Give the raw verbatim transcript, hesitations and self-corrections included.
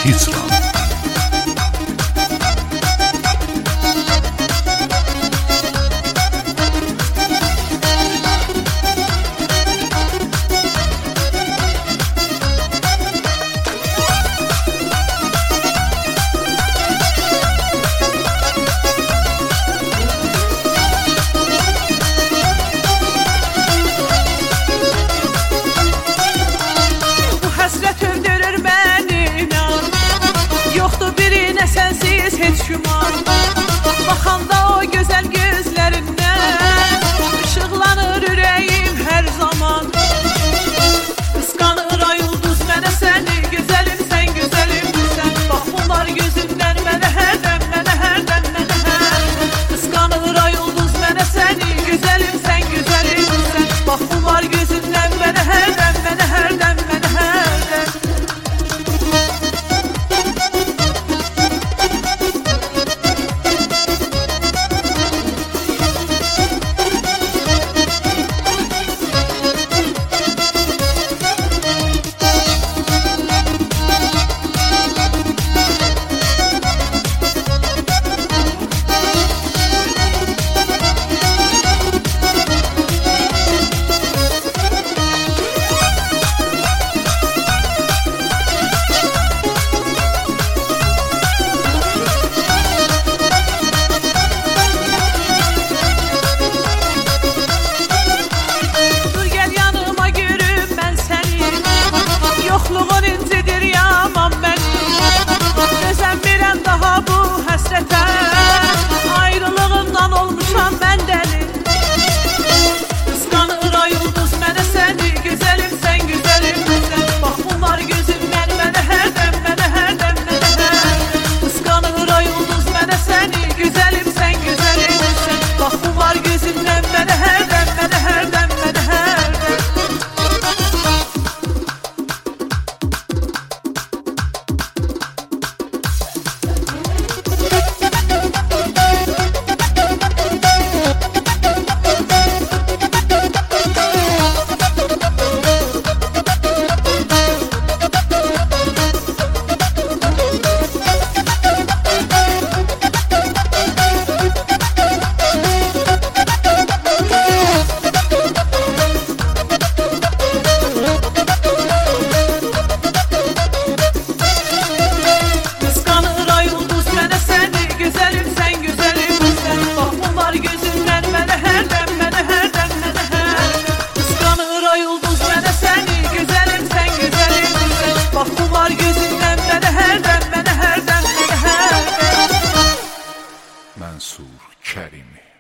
Titran. Sensiz hiç şumar. Baxanda o güzel gözlerinden ışıqlanır ürəyim her zaman. Kıskanır ay ulduz mənə səni, güzelim sen güzelim sen. Bax bunlar gözündən mənə hərdən, mənə hərdən, mənə hərdən. Kıskanır ay ulduz mənə səni, güzelim sen güzelim sen. Bax bunlar gözündən mənə hərdən, mənə hərdən, mənə hərdən. Yoxluğun incidir yaman məni. Dözəmirəm daha bu həsrətə, ayrılığından olmuşam mən dəli. Kıskanır ay ulduz mənə səni, güzelim sen güzelim sen. Bax bunlar gözündən mənə hərdən, mənə hərdən, mənə hərdən. Kıskanır ay ulduz mənə səni, güzelim sen güzelim sen. Bax bunlar gözündən mənə hərdən, mənə hərdən, mənə hərdən. Mənsur Kərimi.